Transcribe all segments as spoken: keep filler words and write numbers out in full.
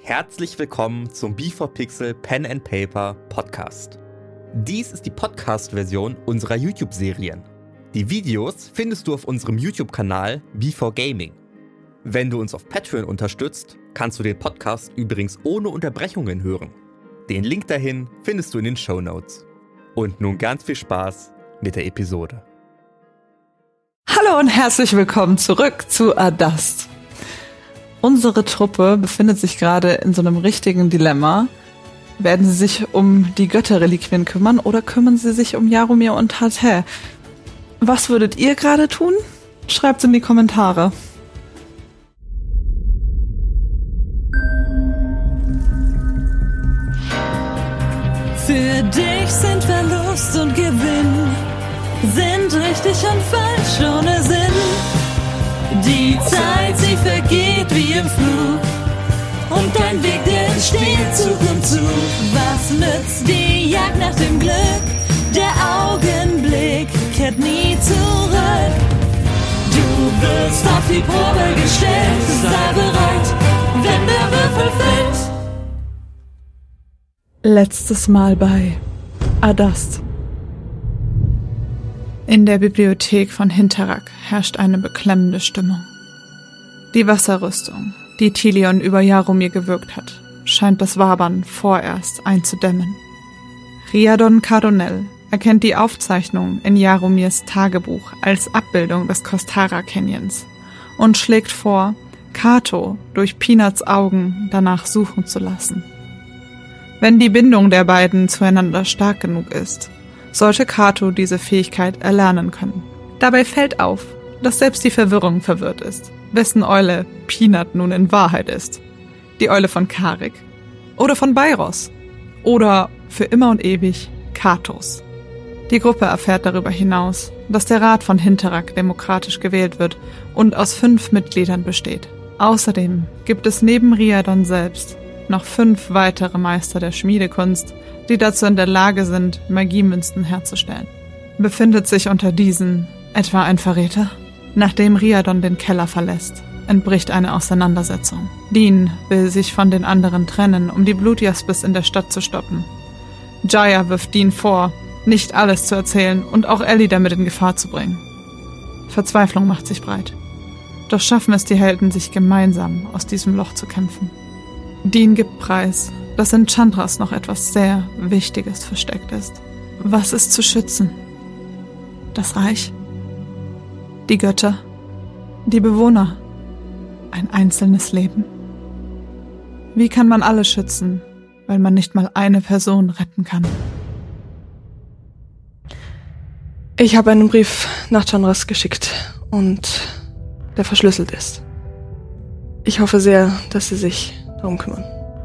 Herzlich willkommen zum B vier Pixel Pen and Paper Podcast. Dies ist die Podcast-Version unserer YouTube-Serien. Die Videos findest du auf unserem YouTube-Kanal B vier Gaming. Wenn du uns auf Patreon unterstützt, kannst du den Podcast übrigens ohne Unterbrechungen hören. Den Link dahin findest du in den Shownotes. Und nun ganz viel Spaß mit der Episode. Hallo und herzlich willkommen zurück zu Adast. Unsere Truppe befindet sich gerade in so einem richtigen Dilemma. Werden sie sich um die Götterreliquien kümmern oder kümmern sie sich um Jaromir und Hatay? Was würdet ihr gerade tun? Schreibt's in die Kommentare. Für dich sind Verlust und Gewinn, sind richtig und falsch ohne Sinn. Die Zeit, sie vergeht wie im Flug, und dein Weg, der entsteht Zug um Zug. Was nützt die Jagd nach dem Glück? Der Augenblick kehrt nie zurück. Du wirst auf die Probe gestellt, sei bereit, wenn der Würfel fällt. Letztes Mal bei Adast. In der Bibliothek von Hinterrak herrscht eine beklemmende Stimmung. Die Wasserrüstung, die Tilion über Jaromir gewirkt hat, scheint das Wabern vorerst einzudämmen. Riadon Cardonell erkennt die Aufzeichnung in Jaromirs Tagebuch als Abbildung des Kostara Canyons und schlägt vor, Kato durch Peanuts Augen danach suchen zu lassen. Wenn die Bindung der beiden zueinander stark genug ist, sollte Kato diese Fähigkeit erlernen können. Dabei fällt auf, dass selbst die Verwirrung verwirrt ist, wessen Eule Peanut nun in Wahrheit ist. Die Eule von Karik oder von Beiros oder für immer und ewig Katos. Die Gruppe erfährt darüber hinaus, dass der Rat von Hinterrak demokratisch gewählt wird und aus fünf Mitgliedern besteht. Außerdem gibt es neben Riadon selbst noch fünf weitere Meister der Schmiedekunst, die dazu in der Lage sind, Magiemünzen herzustellen. Befindet sich unter diesen etwa ein Verräter? Nachdem Riadon den Keller verlässt, entbricht eine Auseinandersetzung. Dean will sich von den anderen trennen, um die Blutjaspis in der Stadt zu stoppen. Jaya wirft Dean vor, nicht alles zu erzählen und auch Ellie damit in Gefahr zu bringen. Verzweiflung macht sich breit. Doch schaffen es die Helden, sich gemeinsam aus diesem Loch zu kämpfen. Dean gibt preis, dass in Chandras noch etwas sehr Wichtiges versteckt ist. Was ist zu schützen? Das Reich? Die Götter? Die Bewohner? Ein einzelnes Leben? Wie kann man alle schützen, weil man nicht mal eine Person retten kann? Ich habe einen Brief nach Chandras geschickt und der verschlüsselt ist. Ich hoffe sehr, dass Sie sich darum kümmern.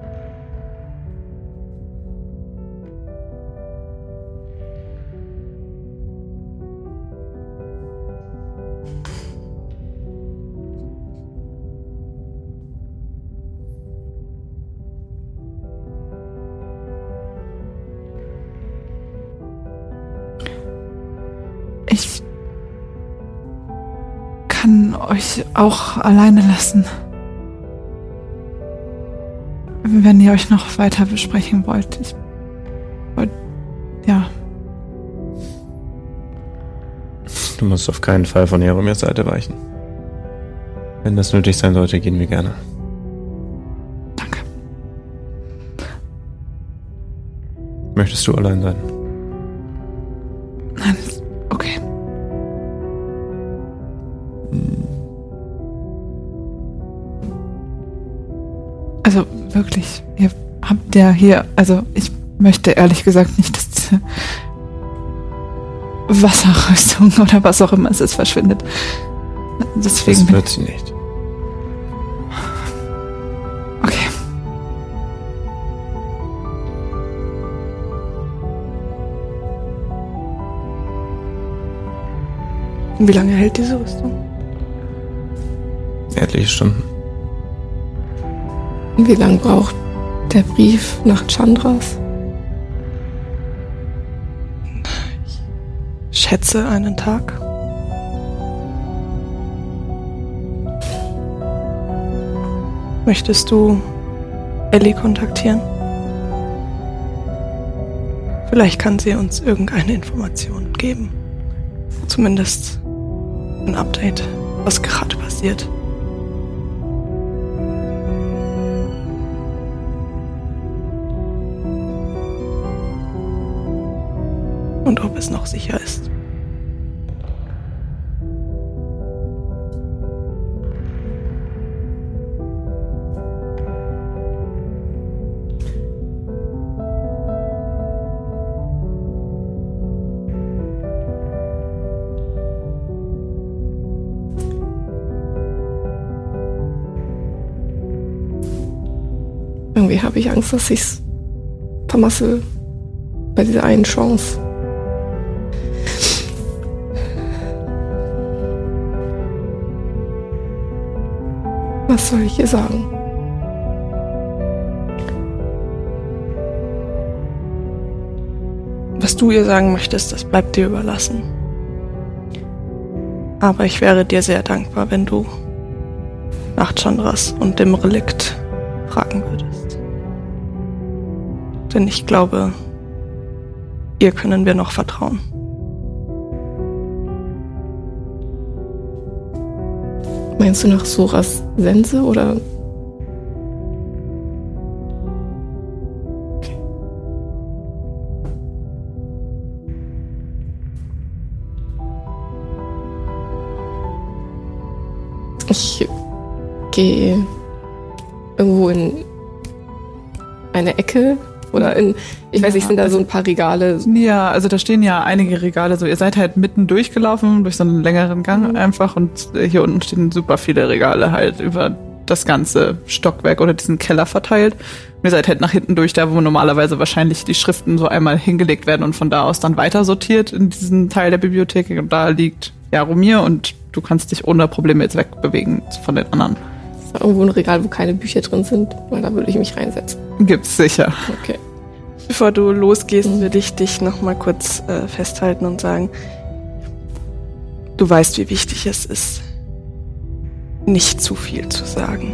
Ich kann euch auch alleine lassen. Wenn ihr euch noch weiter besprechen wollt. Ich wollt, ja. Du musst auf keinen Fall von Jaromirs Seite weichen. Wenn das nötig sein sollte, gehen wir gerne. Danke. Möchtest du allein sein? Nein, ist okay. Also wirklich, ihr habt ja hier, also ich möchte ehrlich gesagt nicht, dass diese Wasserrüstung oder was auch immer es ist, verschwindet. Deswegen das wird sie nicht. Okay. Und wie lange hält diese Rüstung? Etliche Stunden. Und wie lange braucht der Brief nach Chandras? Ich schätze einen Tag. Möchtest du Ellie kontaktieren. Vielleicht kann sie uns irgendeine Information geben. Zumindest ein Update, was gerade passiert. Und ob es noch sicher ist. Irgendwie habe ich Angst, dass ich's vermasse bei dieser einen Chance. Was soll ich ihr sagen? Was du ihr sagen möchtest, das bleibt dir überlassen. Aber ich wäre dir sehr dankbar, wenn du nach Chandras und dem Relikt fragen würdest. Denn ich glaube, ihr können wir noch vertrauen. Meinst du nach Soras Sense oder? Okay. Ich gehe irgendwo in eine Ecke oder in, ich weiß nicht, sind da so ein paar Regale? Ja, also da stehen ja einige Regale so. Ihr seid halt mitten durchgelaufen durch so einen längeren Gang mhm. einfach und hier unten stehen super viele Regale halt über das ganze Stockwerk oder diesen Keller verteilt. Und ihr seid halt nach hinten durch, da wo normalerweise wahrscheinlich die Schriften so einmal hingelegt werden und von da aus dann weiter sortiert in diesen Teil der Bibliothek. Und da liegt Jaromir und du kannst dich ohne Probleme jetzt wegbewegen von den anderen. Ist da irgendwo ein Regal, wo keine Bücher drin sind? Weil da würde ich mich reinsetzen. Gibt's sicher. Okay. Bevor du losgehst, würde ich dich noch mal kurz äh, festhalten und sagen, du weißt, wie wichtig es ist, nicht zu viel zu sagen.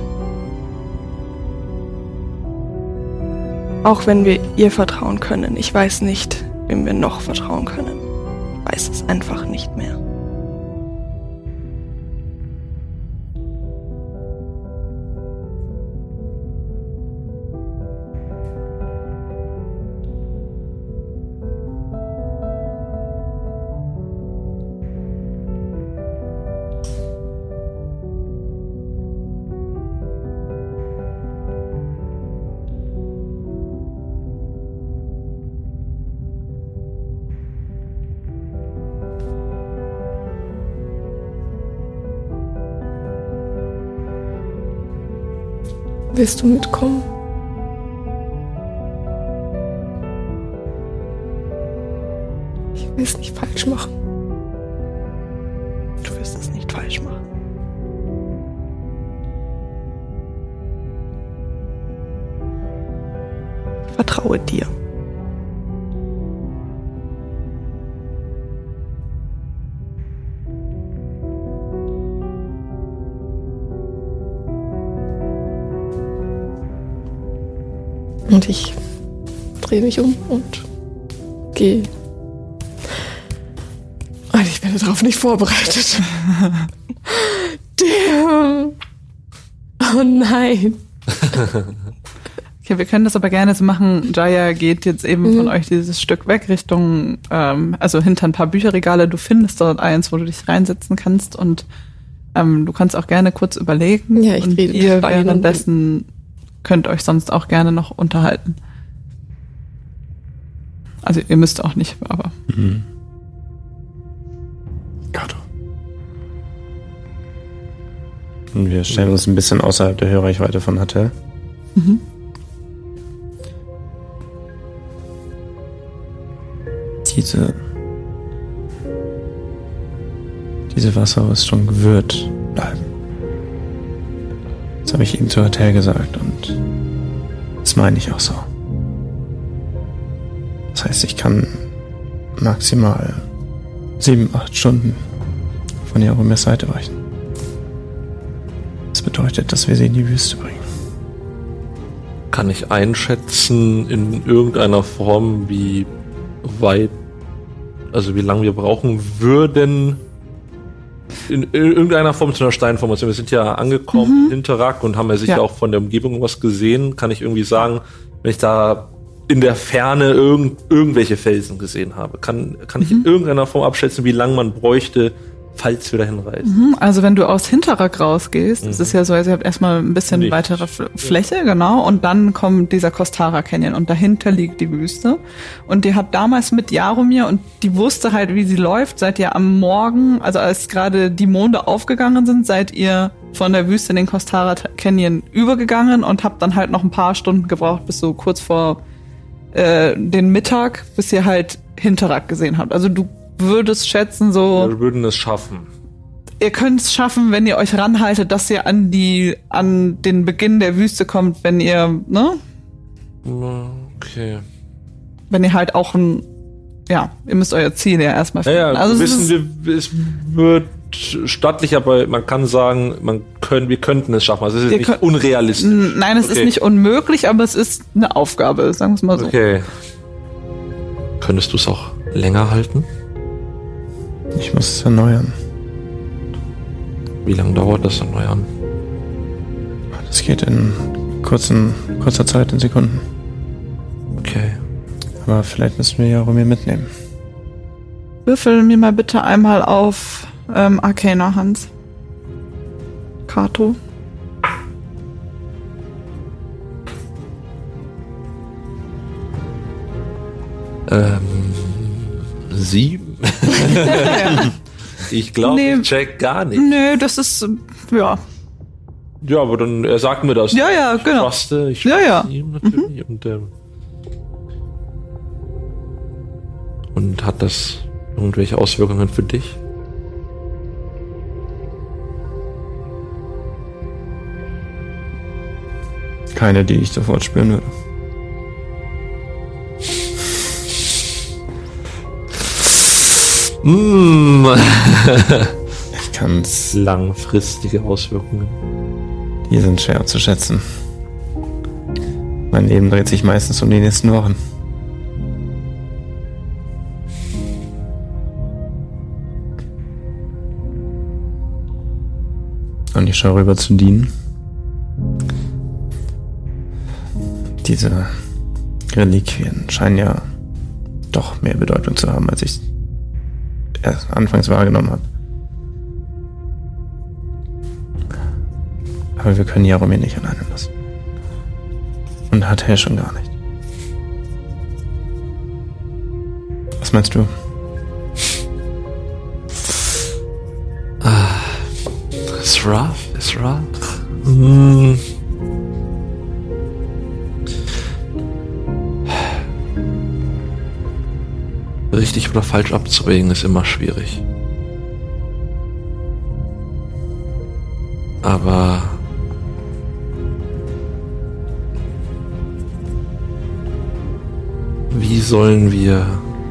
Auch wenn wir ihr vertrauen können, ich weiß nicht, wem wir noch vertrauen können. Ich weiß es einfach nicht mehr. Willst du mitkommen? Ich will es nicht falsch machen. Du wirst es nicht falsch machen. Ich vertraue dir. Und ich drehe mich um und gehe. Und ich bin darauf nicht vorbereitet. Damn. Oh nein. Okay, wir können das aber gerne so machen. Jaya geht jetzt eben mhm. von euch dieses Stück weg Richtung, ähm, also hinter ein paar Bücherregale. Du findest dort eins, wo du dich reinsetzen kannst und ähm, du kannst auch gerne kurz überlegen. Ja, ich und rede ihr währenddessen könnt euch sonst auch gerne noch unterhalten. Also ihr müsst auch nicht, aber... Mhm. Gato. Und wir stellen uns ein bisschen außerhalb der Hörreichweite von Hattel. Mhm. Diese... Diese Wasserrüstung wird bleiben. Das habe ich ihm zu Hattel gesagt und das meine ich auch so. Das heißt, ich kann maximal sieben, acht Stunden von Jaromirs Seite weichen. Das bedeutet, dass wir sie in die Wüste bringen. Kann ich einschätzen in irgendeiner Form, wie weit, also wie lange wir brauchen würden, in irgendeiner Form zu einer Steinformation. Wir sind ja angekommen mhm. in Hinterrack und haben ja sicher ja. auch von der Umgebung was gesehen. Kann ich irgendwie sagen, wenn ich da in der Ferne irgend, irgendwelche Felsen gesehen habe, kann, kann ich mhm. in irgendeiner Form abschätzen, wie lange man bräuchte, falls wir dahin reisen. Also wenn du aus Hinterrack rausgehst, mhm. das ist ja so, also ihr habt erstmal ein bisschen Nichts. weitere F- Fläche, ja. genau, und dann kommt dieser Kostara Canyon und dahinter liegt die Wüste. Und die hat damals mit Jaromir und die wusste halt, wie sie läuft, seid ihr am Morgen, also als gerade die Monde aufgegangen sind, seid ihr von der Wüste in den Kostara Canyon übergegangen und habt dann halt noch ein paar Stunden gebraucht, bis so kurz vor äh, den Mittag, bis ihr halt Hinterrack gesehen habt. Also du würdest schätzen so... Wir würden es schaffen. Ihr könnt es schaffen, wenn ihr euch ranhaltet, dass ihr an die an den Beginn der Wüste kommt, wenn ihr, ne? Okay. Wenn ihr halt auch ein... Ja, ihr müsst euer Ziel ja erstmal finden. Ja, ja, also wissen es, ist, wir, es wird stattlich, aber man kann sagen, man können, wir könnten es schaffen. Also es ist nicht könnt, unrealistisch. Nein, es okay. ist nicht unmöglich, aber es ist eine Aufgabe, sagen wir es mal so. Okay. Könntest du es auch länger halten? Ich muss es erneuern. Wie lange dauert das Erneuern? Das geht in kurzen, kurzer Zeit, in Sekunden. Okay. Aber vielleicht müssen wir Jaromir mitnehmen. Würfel mir mal bitte einmal auf ähm, Arcana, Hans. Kato. Ähm, sieben? Ich glaube, nee, ich check gar nicht. Nö, das ist, ja. Ja, aber dann, er sagt mir das. Ja, ja, genau. Ich truste, ich ja, ja. ihm natürlich. Mhm. Und, ähm, und hat das irgendwelche Auswirkungen für dich? Keine, die ich sofort spüren würde. Mm. Ich kann's. Langfristige Auswirkungen. Die sind schwer zu schätzen. Mein Leben dreht sich meistens um die nächsten Wochen. Und ich schaue rüber zu Dean. Diese Reliquien scheinen ja doch mehr Bedeutung zu haben, als ich erst anfangs wahrgenommen habe. Aber wir können Jaromir nicht alleine lassen. Und hat er schon gar nicht. Was meinst du? Ah, ist rough, ist rough. Mm. Richtig oder falsch abzuwägen ist immer schwierig. Aber wie sollen wir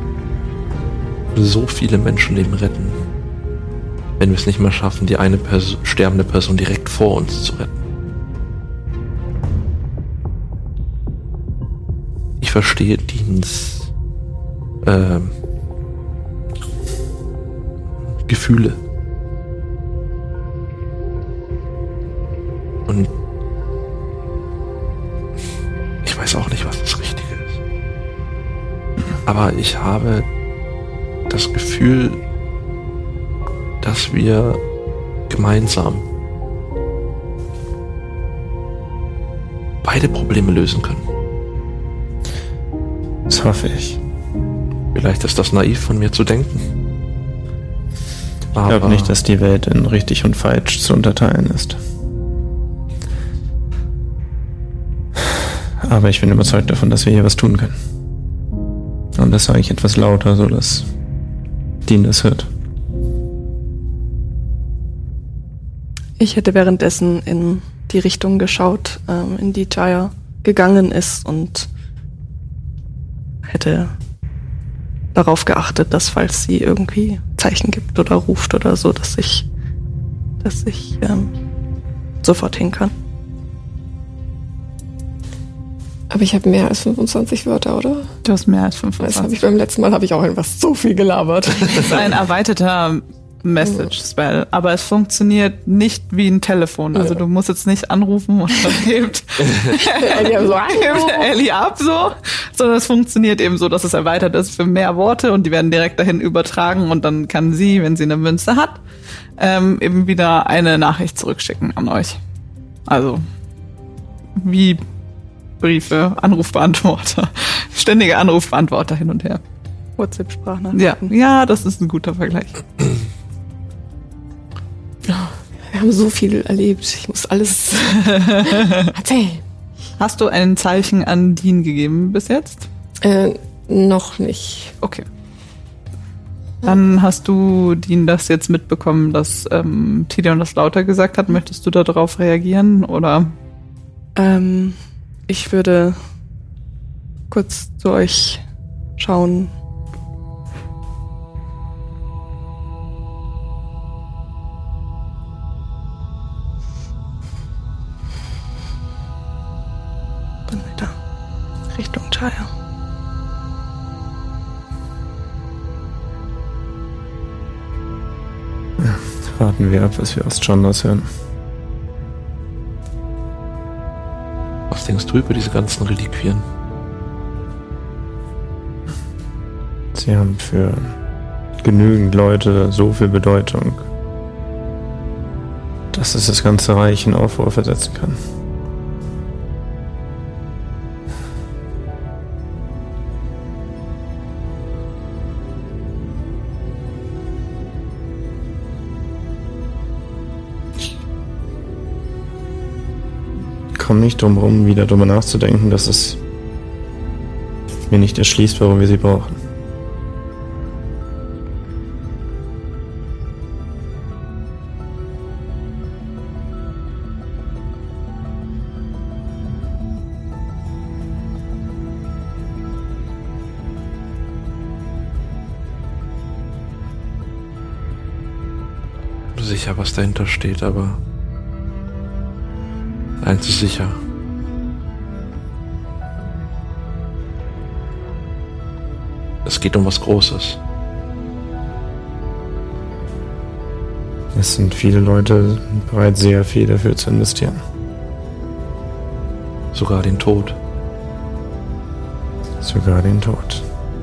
so viele Menschenleben retten, wenn wir es nicht mehr schaffen, die eine Perso- sterbende Person direkt vor uns zu retten? Ich verstehe Deans äh, Gefühle. Und ich weiß auch nicht, was das Richtige ist. Aber ich habe das Gefühl, dass wir gemeinsam beide Probleme lösen können. Das hoffe ich. Vielleicht ist das naiv von mir zu denken. Aber ich glaube nicht, dass die Welt in richtig und falsch zu unterteilen ist. Aber ich bin überzeugt davon, dass wir hier was tun können. Und das sage ich etwas lauter, so dass Dean das hört. Ich hätte währenddessen in die Richtung geschaut, ähm, in die Jaya gegangen ist und hätte darauf geachtet, dass falls sie irgendwie Zeichen gibt oder ruft oder so, dass ich, dass ich ähm, sofort hin kann. Aber ich habe mehr als fünfundzwanzig Wörter, oder? Du hast mehr als Das fünfundzwanzig. habe ich beim letzten Mal habe ich auch irgendwas so viel gelabert. Das ist ein erweiterter Message-Spell, aber es funktioniert nicht wie ein Telefon. Also du musst jetzt nicht anrufen und dann hebt Ellie so, Ellie ab so, sondern es funktioniert eben so, dass es erweitert ist für mehr Worte und die werden direkt dahin übertragen und dann kann sie, wenn sie eine Münze hat, ähm, eben wieder eine Nachricht zurückschicken an euch. Also wie Briefe, Anrufbeantworter, ständige Anrufbeantworter hin und her. WhatsApp-Sprachnachrichten. Ja, ja, das ist ein guter Vergleich. wir haben so viel erlebt. Ich muss alles erzählen. Hast du ein Zeichen an Dean gegeben bis jetzt? Äh, noch nicht. Okay. Dann hast du Dean das jetzt mitbekommen, dass ähm, Tilion das lauter gesagt hat. Möchtest du darauf reagieren oder? Ähm, ich würde kurz zu euch schauen. Dann wieder Richtung Shire. Warten wir ab, was wir aus Chandos hören. Was denkst du über diese ganzen Reliquien? Sie haben für genügend Leute so viel Bedeutung, dass es das ganze Reich in Aufruhr versetzen kann. Ich komme nicht drum herum, wieder darüber nachzudenken, dass es mir nicht erschließt, warum wir sie brauchen. Sicher, was dahinter steht, aber eins ist sicher. Es geht um was Großes. Es sind viele Leute bereit, sehr viel dafür zu investieren. Sogar den Tod. Sogar den Tod.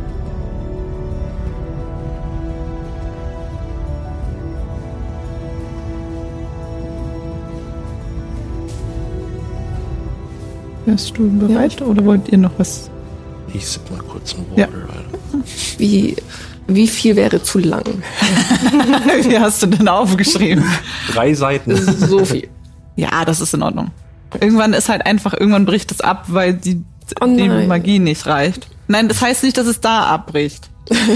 Wärst du bereit oder wollt ihr noch was? Ich sipp mal kurz ein Ja. Water. Wie, wie viel wäre zu lang? Wie hast du denn aufgeschrieben? Drei Seiten. So viel. Ja, das ist in Ordnung. Irgendwann ist halt einfach, irgendwann bricht es ab, weil die, Oh die nein. Magie nicht reicht. Nein, das heißt nicht, dass es da abbricht.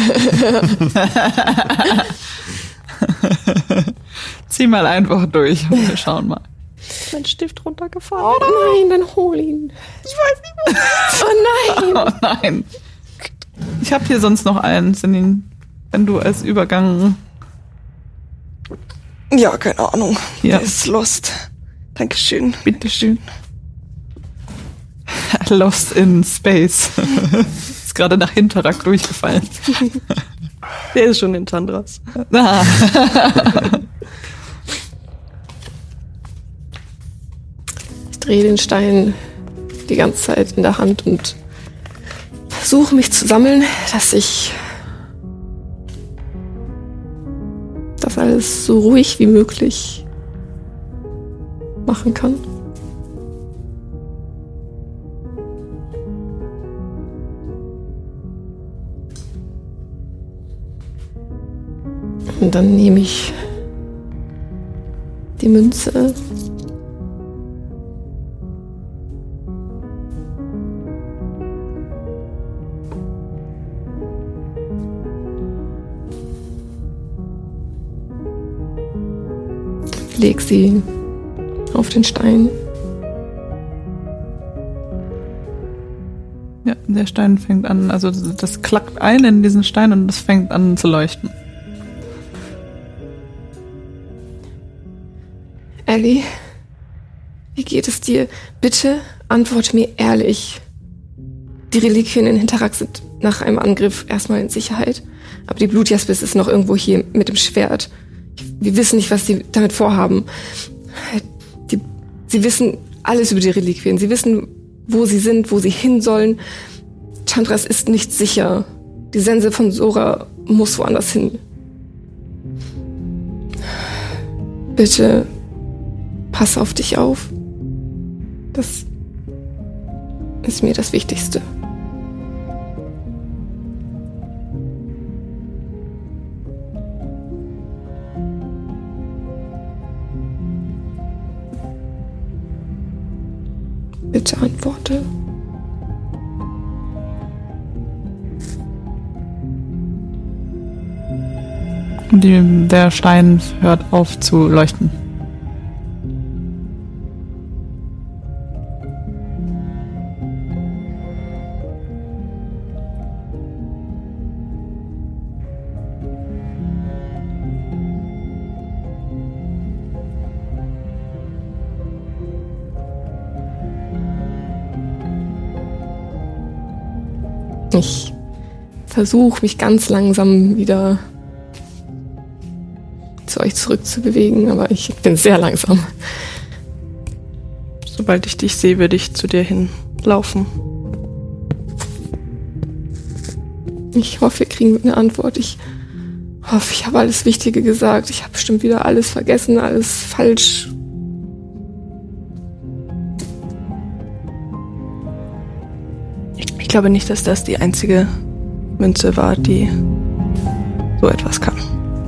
Zieh mal einfach durch und wir schauen mal. Mein Stift runtergefallen. Oh nein, dann hol ihn. Ich weiß nicht, wo. Oh nein. Oh nein. Ich habe hier sonst noch einen, Celine, wenn du als Übergang... Ja, keine Ahnung. Ja. Der ist lost. Dankeschön. Bitteschön. Lost in Space. Ist gerade nach Hinterrack durchgefallen. Der ist schon in Chandras. Ah. Ich drehe den Stein die ganze Zeit in der Hand und versuche mich zu sammeln, dass ich das alles so ruhig wie möglich machen kann. Und dann nehme ich die Münze. Leg sie auf den Stein. Ja, der Stein fängt an, also das klackt ein in diesen Stein und das fängt an zu leuchten. Ellie, wie geht es dir? Bitte antworte mir ehrlich. Die Reliquien in Hinterrak sind nach einem Angriff erstmal in Sicherheit. Aber die Blutjaspis ist noch irgendwo hier mit dem Schwert. Wir wissen nicht, was sie damit vorhaben. Die, sie wissen alles über die Reliquien. Sie wissen, wo sie sind, wo sie hin sollen. Chandras ist nicht sicher. Die Sense von Sora muss woanders hin. Bitte, pass auf dich auf. Das ist mir das Wichtigste. Bitte antworte. Die, der Stein hört auf zu leuchten. Ich versuche mich ganz langsam wieder zu euch zurückzubewegen, aber ich bin sehr langsam. Sobald ich dich sehe, würde ich zu dir hinlaufen. Ich hoffe, wir kriegen eine Antwort. Ich hoffe, ich habe alles Wichtige gesagt. Ich habe bestimmt wieder alles vergessen, alles falsch. Ich glaube nicht, dass das die einzige Münze war, die so etwas kann.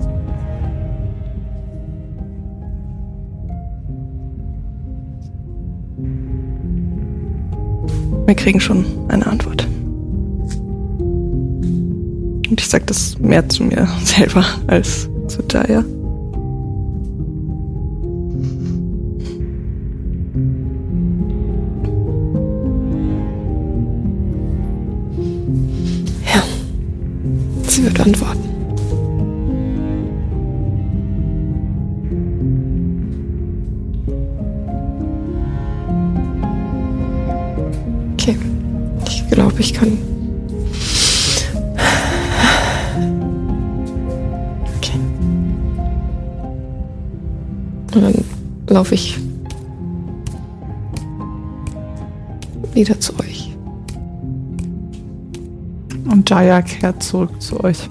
Wir kriegen schon eine Antwort. Und ich sage das mehr zu mir selber als zu Jaya. Ja, sie wird antworten. Okay, ich glaube, ich kann. Okay. Und dann laufe ich wieder zu euch. Und Jaya kehrt zurück zu euch.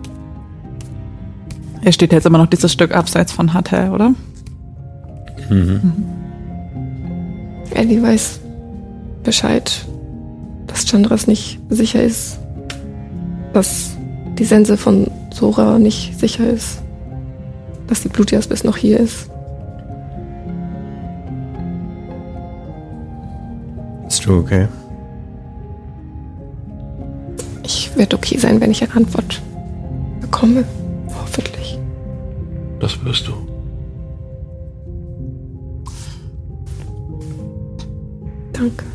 Hier steht jetzt immer noch dieses Stück abseits von Hatay, oder? Mhm. Mhm. Ellie weiß Bescheid, dass Chandras nicht sicher ist, dass die Sense von Sora nicht sicher ist, dass die Blutjaspis noch hier ist. Bist du okay? Ich werde okay sein, wenn ich eine Antwort bekomme. Hoffentlich. Das wirst du. Danke.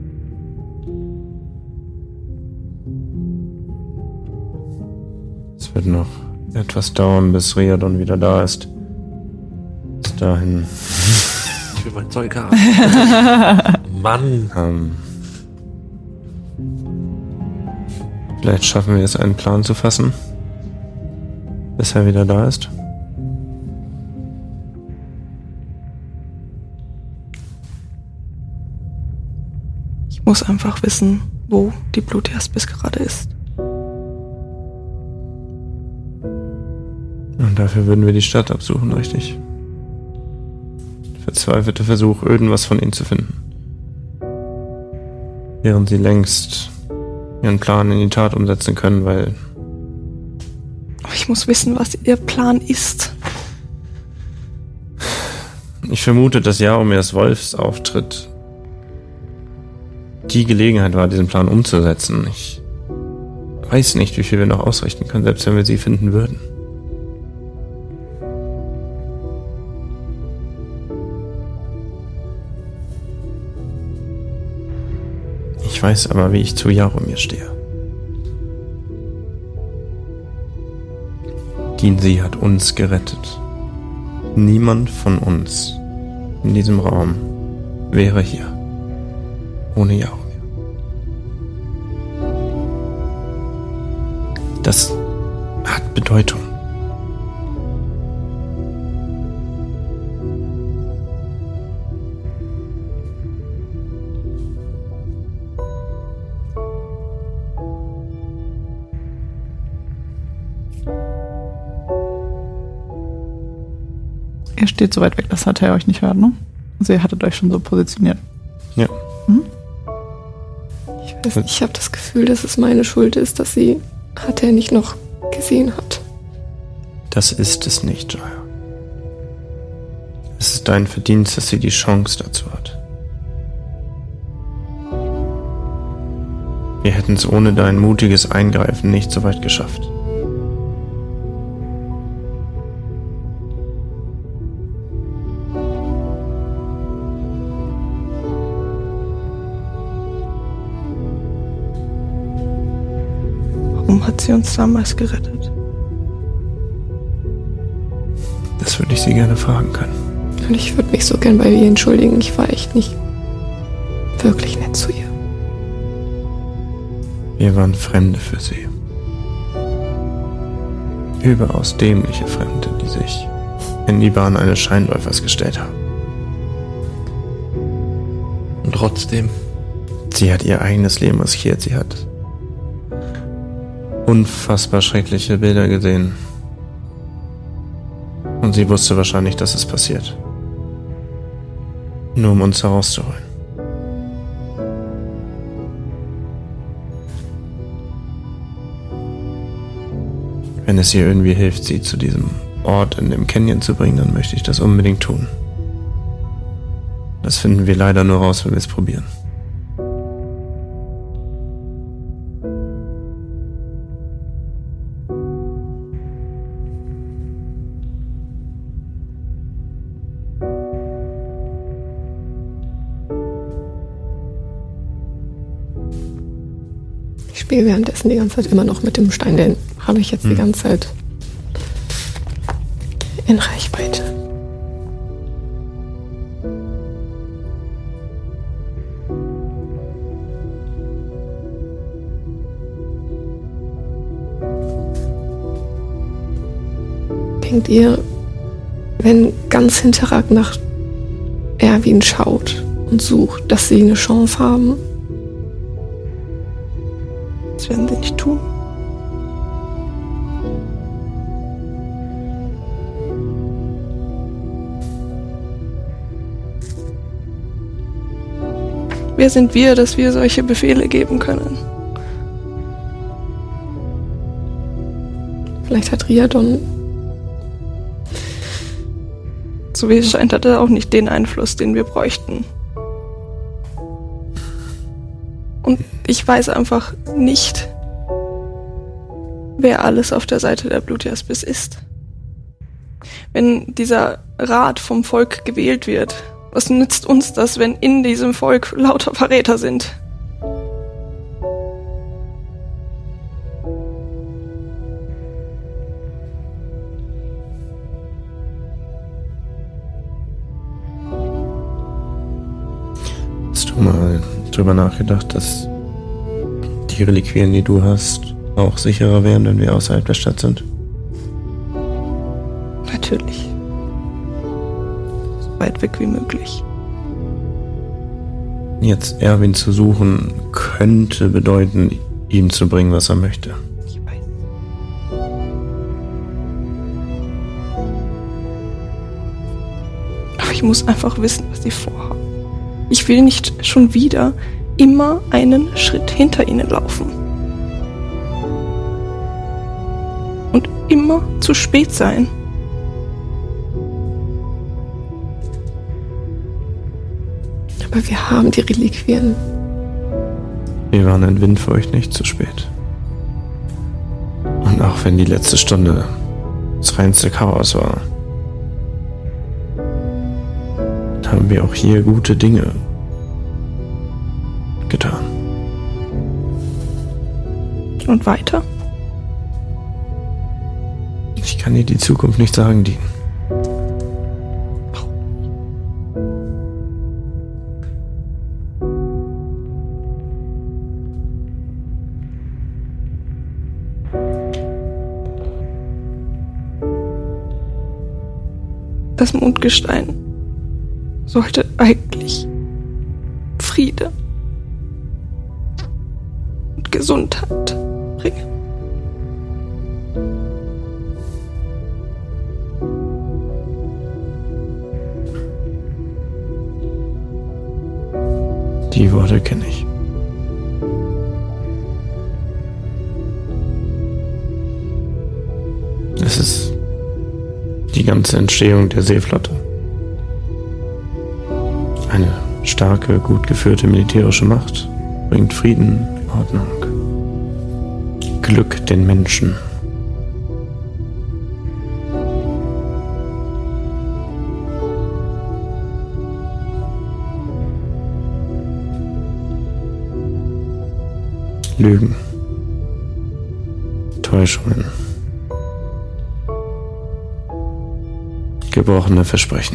Es wird noch etwas dauern, bis Riadon wieder da ist. Bis dahin. Ich will mein Zeug haben. Mann. Ähm, vielleicht schaffen wir es, einen Plan zu fassen, bis er wieder da ist. Ich muss einfach wissen, wo die Blutjaspis gerade ist. Und dafür würden wir die Stadt absuchen, richtig? Verzweifelter Versuch, irgendwas von ihnen zu finden. Während sie längst ihren Plan in die Tat umsetzen können, weil... Aber ich muss wissen, was ihr Plan ist. Ich vermute, dass Jaromirs Wolfsauftritt die Gelegenheit war, diesen Plan umzusetzen. Ich weiß nicht, wie viel wir noch ausrichten können, selbst wenn wir sie finden würden. Ich weiß aber, wie ich zu Jaromir stehe. Die sie hat uns gerettet. Niemand von uns in diesem Raum wäre hier ohne Jaromir. Das hat Bedeutung. Ihr steht so weit weg, dass er euch nicht hört, ne? Also ihr hattet euch schon so positioniert. Ja. Hm? Ich weiß nicht, ich habe das Gefühl, dass es meine Schuld ist, dass sie Hatter nicht noch gesehen hat. Das ist es nicht, Jaya. Es ist dein Verdienst, dass sie die Chance dazu hat. Wir hätten es ohne dein mutiges Eingreifen nicht so weit geschafft. Warum hat sie uns damals gerettet? Das würde ich sie gerne fragen können. Und ich würde mich so gern bei ihr entschuldigen. Ich war echt nicht wirklich nett zu ihr. Wir waren Fremde für sie. Überaus dämliche Fremde, die sich in die Bahn eines Scheinläufers gestellt haben. Und trotzdem. Sie hat ihr eigenes Leben riskiert. Sie hat unfassbar schreckliche Bilder gesehen. Und sie wusste wahrscheinlich, dass es passiert. Nur um uns herauszuholen. Wenn es ihr irgendwie hilft, sie zu diesem Ort in dem Canyon zu bringen, dann möchte ich das unbedingt tun. Das finden wir leider nur raus, wenn wir es probieren. Ich spiele währenddessen die ganze Zeit immer noch mit dem Stein, den habe ich jetzt hm. die ganze Zeit in Reichweite. Denkt ihr, wenn ganz Hinterrag nach Erwin schaut und sucht, dass sie eine Chance haben? Das werden sie nicht tun. Wer sind wir, dass wir solche Befehle geben können? Vielleicht hat Riadon... So wie es scheint, hat er auch nicht den Einfluss, den wir bräuchten. Und ich weiß einfach nicht, wer alles auf der Seite der Blutjaspis ist. Wenn dieser Rat vom Volk gewählt wird, was nützt uns das, wenn in diesem Volk lauter Verräter sind? Hast du mal drüber nachgedacht, dass die Reliquien, die du hast, auch sicherer wären, wenn wir außerhalb der Stadt sind? Natürlich. So weit weg wie möglich. Jetzt Erwin zu suchen, könnte bedeuten, ihm zu bringen, was er möchte. Ich weiß. Aber ich muss einfach wissen, was sie vorhaben. Ich will nicht schon wieder immer einen Schritt hinter ihnen laufen. Und immer zu spät sein. Aber wir haben die Reliquien. Wir waren ein Wind für euch nicht zu spät. Und auch wenn die letzte Stunde das reinste Chaos war, haben wir auch hier gute Dinge getan. Und weiter? Ich kann dir die Zukunft nicht sagen, Dean. Das Mondgestein sollte eigentlich Friede und Gesundheit bringen. Die Worte kenne ich. Es ist die ganze Entstehung der Seeflotte. Eine starke, gut geführte militärische Macht bringt Frieden, Ordnung, Glück den Menschen. Lügen, Täuschungen, gebrochene Versprechen.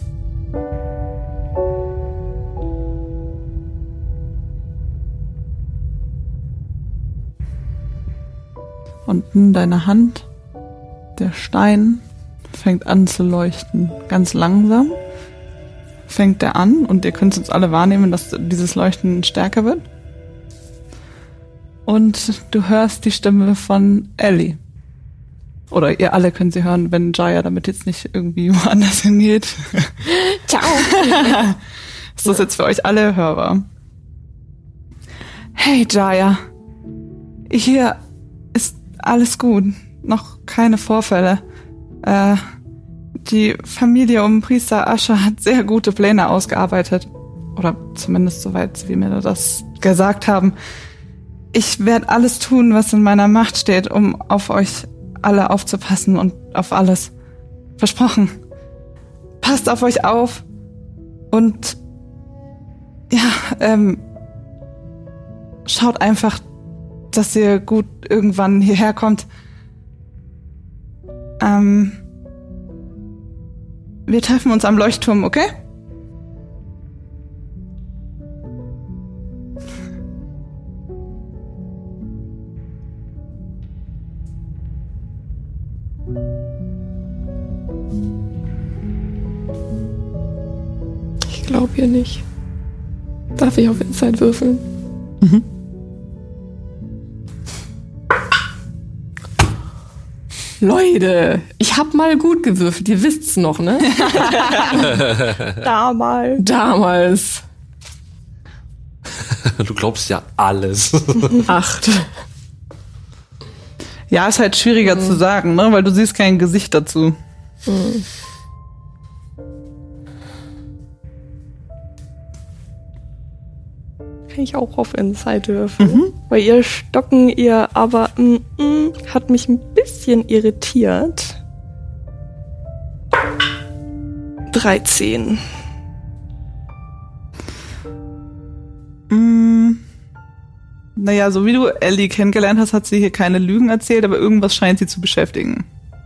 Und in deiner Hand, der Stein fängt an zu leuchten. Ganz langsam fängt er an und ihr könnt uns alle wahrnehmen, dass dieses Leuchten stärker wird. Und du hörst die Stimme von Ellie. Oder ihr alle könnt sie hören, wenn Jaya damit jetzt nicht irgendwie woanders hingeht. Ciao. Ist das jetzt für euch alle hörbar? Hey Jaya, hier ist alles gut. Noch keine Vorfälle. Äh, die Familie um Priester Asher hat sehr gute Pläne ausgearbeitet. Oder zumindest soweit sie mir das gesagt haben. Ich werde alles tun, was in meiner Macht steht, um auf euch alle aufzupassen und auf alles. Versprochen. Passt auf euch auf. Und ja, ähm, schaut einfach, dass ihr gut irgendwann hierher kommt. Ähm, wir treffen uns am Leuchtturm, okay? Ich glaube ihr nicht. Darf ich auf Insight würfeln? Mhm. Leute, ich hab mal gut gewürfelt, ihr wisst's noch, ne? Damals. Damals. Du glaubst ja alles. Acht. Ja, ist halt schwieriger mhm. zu sagen, ne? Weil du siehst kein Gesicht dazu. Mhm. Kann ich auch auf Insight würfeln? Mhm. Weil ihr Stocken, ihr aber mm, mm, hat mich ein bisschen irritiert. dreizehn. Mm. Naja, so wie du Ellie kennengelernt hast, hat sie hier keine Lügen erzählt, aber irgendwas scheint sie zu beschäftigen.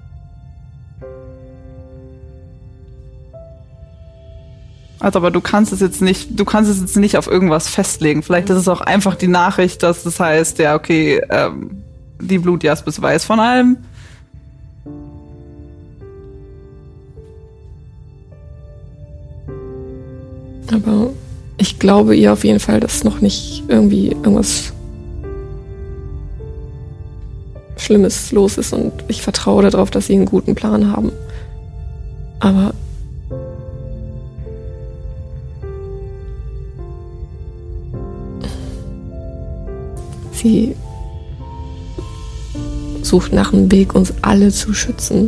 Also, aber du kannst es jetzt nicht, du kannst es jetzt nicht auf irgendwas festlegen. Vielleicht ist es auch einfach die Nachricht, dass das heißt, ja, okay, ähm, die Blutjaspis weiß von allem. Aber ich glaube ihr auf jeden Fall, dass noch nicht irgendwie irgendwas Schlimmes los ist und ich vertraue darauf, dass sie einen guten Plan haben. Aber sie sucht nach einem Weg, uns alle zu schützen.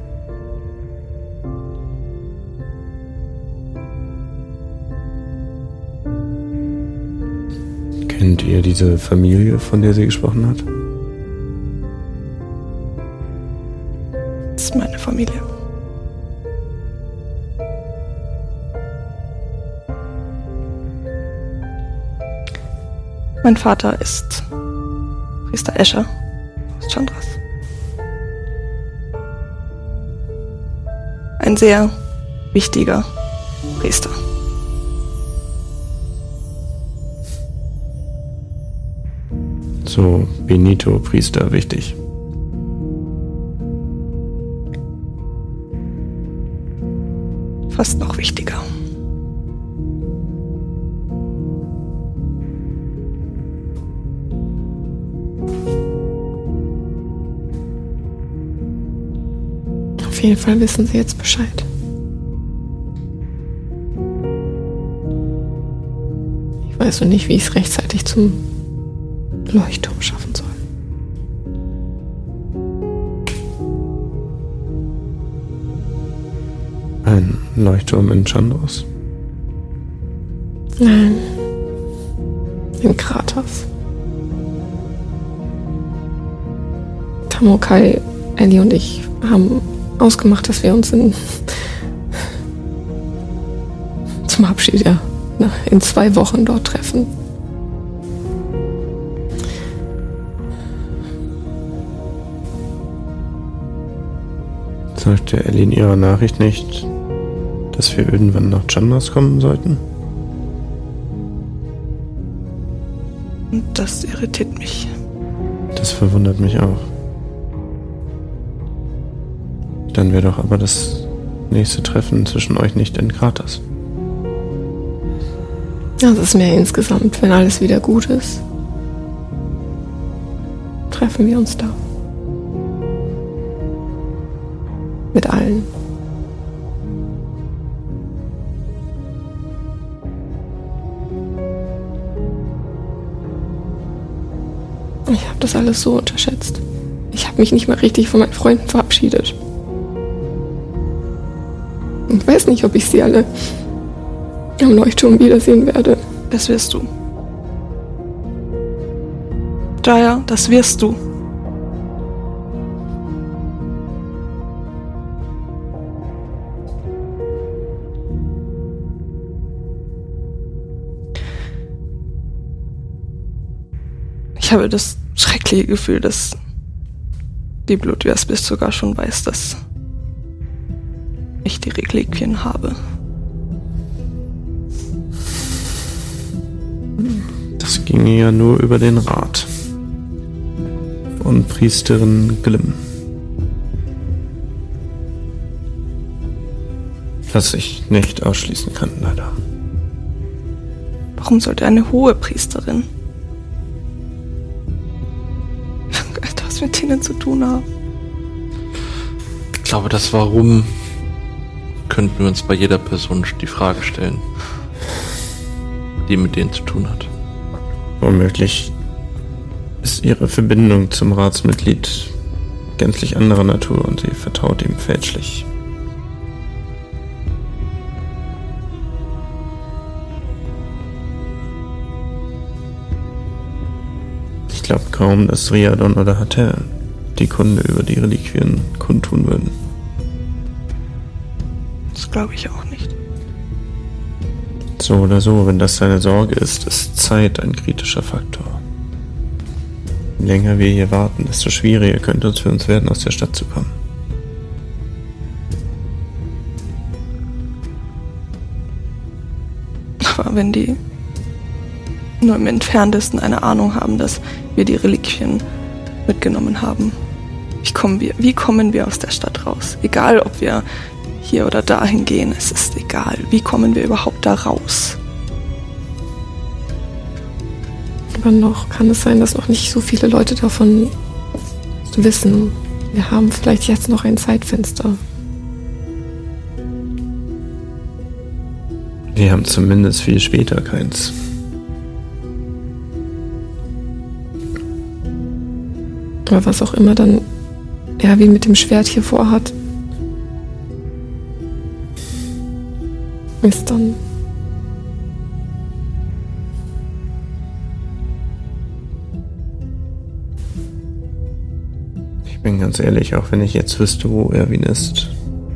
Kennt ihr diese Familie, von der sie gesprochen hat? Das ist meine Familie. Mein Vater ist Priester Escher aus Chandras. Ein sehr wichtiger Priester. So Benito, Priester, wichtig. fast noch wichtiger. Auf jeden Fall wissen sie jetzt Bescheid. Ich weiß noch nicht, wie ich es rechtzeitig zum Leuchtturm schaffen soll. Ein Leuchtturm in Chandos? Nein. In Kratos. Tamokai, Ellie und ich haben ausgemacht, dass wir uns in zum Abschied, ja, in zwei Wochen dort treffen. Sagte Ellie in ihrer Nachricht nicht, dass wir irgendwann nach Chandos kommen sollten? Und das irritiert mich. Das verwundert mich auch. Dann wäre doch aber das nächste Treffen zwischen euch nicht in Kratos. Das ist mehr insgesamt, wenn alles wieder gut ist. Treffen wir uns da. Mit allen. Ich habe das alles so unterschätzt. Ich habe mich nicht mal richtig von meinen Freunden verabschiedet. Ich weiß nicht, ob ich sie alle am Leuchtturm wiedersehen werde. Das wirst du. Jaya, das wirst du. Ich habe das schreckliche Gefühl, dass die Blutwespe sogar schon weiß, dass ich die Reliquien habe. Das ging ja nur über den Rat von Priesterin Glimm. Was ich nicht ausschließen kann, leider. Warum sollte eine hohe Priesterin etwas mit denen zu tun haben? Ich glaube, das Warum könnten wir uns bei jeder Person die Frage stellen, die mit denen zu tun hat. Womöglich ist ihre Verbindung zum Ratsmitglied gänzlich anderer Natur und sie vertraut ihm fälschlich. Ich glaube kaum, dass Riadon oder Hatel die Kunde über die Reliquien kundtun würden. Das glaube ich auch nicht. So oder so, wenn das seine Sorge ist, ist Zeit ein kritischer Faktor. Je länger wir hier warten, desto schwieriger könnte es für uns werden, aus der Stadt zu kommen. Aber wenn die nur im Entferntesten eine Ahnung haben, dass wir die Reliquien mitgenommen haben, wie kommen wir, wie kommen wir aus der Stadt raus? Egal, ob wir hier oder dahin gehen, es ist egal. Wie kommen wir überhaupt da raus? Aber noch kann es sein, dass noch nicht so viele Leute davon wissen. Wir haben vielleicht jetzt noch ein Zeitfenster. Wir haben zumindest viel später keins. Aber was auch immer dann Erwin mit dem Schwert hier vorhat, ist dann Ich bin ganz ehrlich, auch wenn ich jetzt wüsste, wo Erwin ist,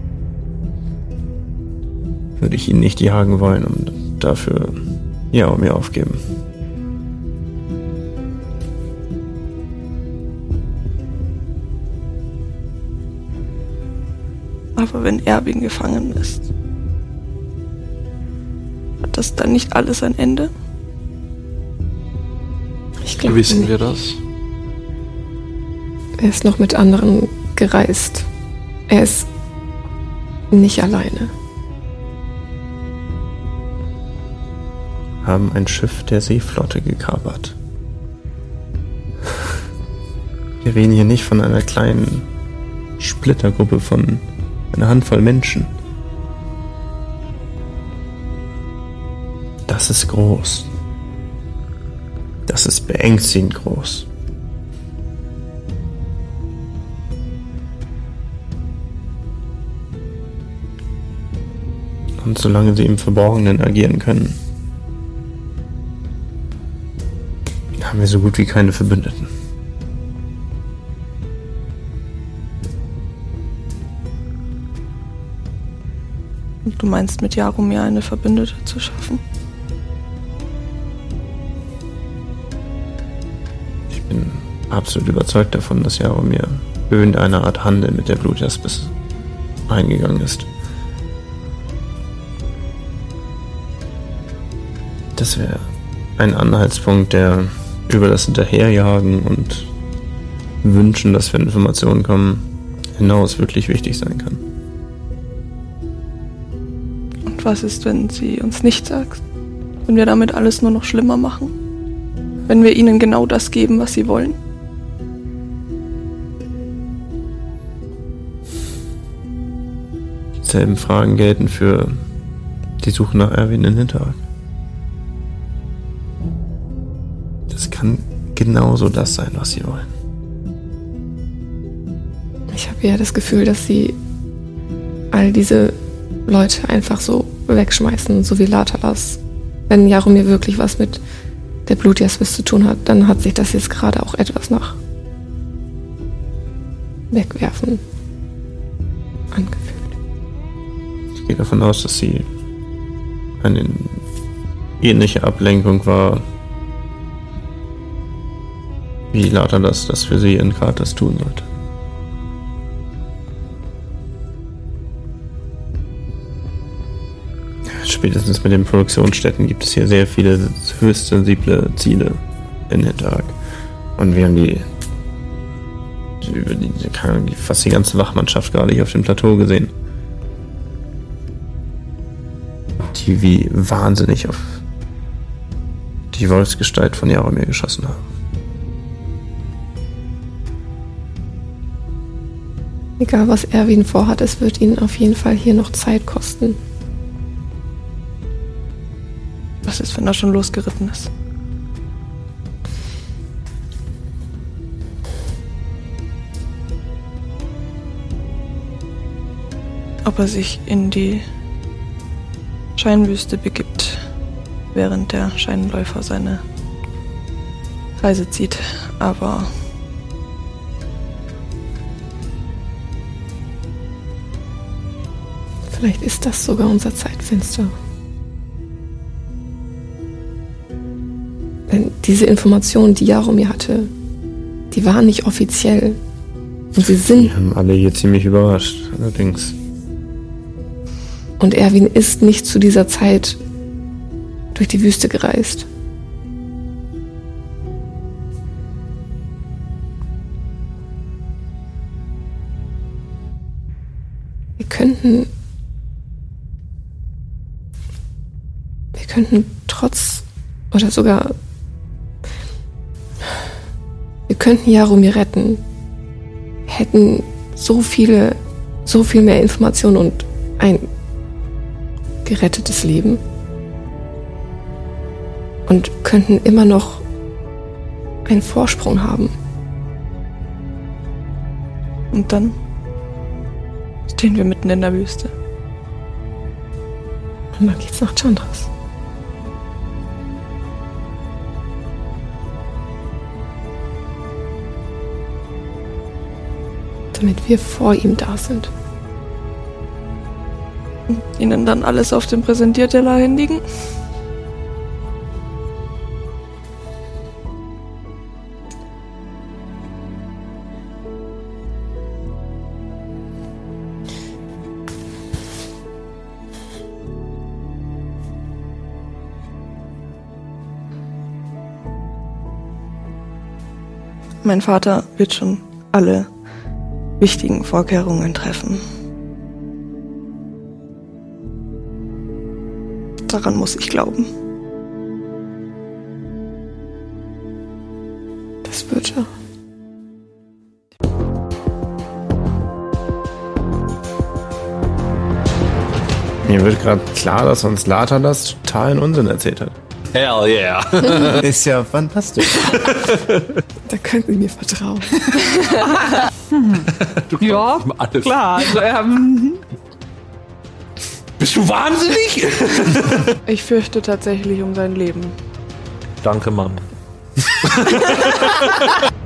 würde ich ihn nicht jagen wollen und dafür ja mir aufgeben. Aber wenn Erwin gefangen ist, hat das dann nicht alles ein Ende? Ich glaube Wie wissen nicht. wir das? Er ist noch mit anderen gereist. Er ist nicht alleine. haben ein Schiff der Seeflotte gekapert. Wir reden hier nicht von einer kleinen Splittergruppe von einer Handvoll Menschen. Das ist groß. Das ist beängstigend groß. Und solange sie im Verborgenen agieren können, haben wir so gut wie keine Verbündeten. Und du meinst, mit Jaromir eine Verbündete zu schaffen? Ich bin absolut überzeugt davon, dass Jaromir irgendeine Art Handel mit der Blutjaspis eingegangen ist. Das wäre ein Anhaltspunkt, der über das Hinterherjagen und Wünschen, dass wir Informationen kommen, hinaus wirklich wichtig sein kann. Und was ist, wenn sie uns nicht sagt? Wenn wir damit alles nur noch schlimmer machen? Wenn wir ihnen genau das geben, was sie wollen? Dieselben Fragen gelten für die Suche nach Erwin in Hinterhag. Das kann genauso das sein, was sie wollen. Ich habe ja das Gefühl, dass sie all diese Leute einfach so wegschmeißen, so wie Latalas. Wenn Jaromir wirklich was mit der Blutjaspis zu tun hat, dann hat sich das jetzt gerade auch etwas nach Wegwerfen angefühlt. Ich gehe davon aus, dass sie eine ähnliche Ablenkung war, wie Latalas das für sie in Kratos tun sollte. Spätestens mit den Produktionsstätten gibt es hier sehr viele höchst sensible Ziele in Hinterhag. Und wir haben die, die, die fast die ganze Wachmannschaft gerade hier auf dem Plateau gesehen, die wie wahnsinnig auf die Wolfsgestalt von Jaromir geschossen haben. Egal was Erwin vorhat, es wird ihn auf jeden Fall hier noch Zeit kosten. Was ist, wenn er schon losgeritten ist? Ob er sich in die Scheinwüste begibt, während der Scheinläufer seine Reise zieht, aber vielleicht ist das sogar unser Zeitfenster. Denn diese Informationen, die Jaromir hatte, die waren nicht offiziell. Und sie sind... Die haben alle hier ziemlich überrascht, allerdings. Und Erwin ist nicht zu dieser Zeit durch die Wüste gereist. Wir könnten... Wir könnten trotz... Oder sogar... Wir könnten Jaromir retten. Wir hätten so viele, so viel mehr Informationen und ein gerettetes Leben. Und könnten immer noch einen Vorsprung haben. Und dann stehen wir mitten in der Wüste. Und dann geht's nach Chandras. Damit wir vor ihm da sind. Und ihnen dann alles auf dem Präsentierteller händigen? Mein Vater wird schon alle wichtigen Vorkehrungen treffen. Daran muss ich glauben. Das wird schon. Mir wird gerade klar, dass uns Lata das totalen Unsinn erzählt hat. Hell yeah. Ist ja fantastisch. Da können Sie mir vertrauen. Du Ja, glaubst ihm alles. klar. Also, ähm, Bist du wahnsinnig? Ich fürchte tatsächlich um sein Leben. Danke, Mann.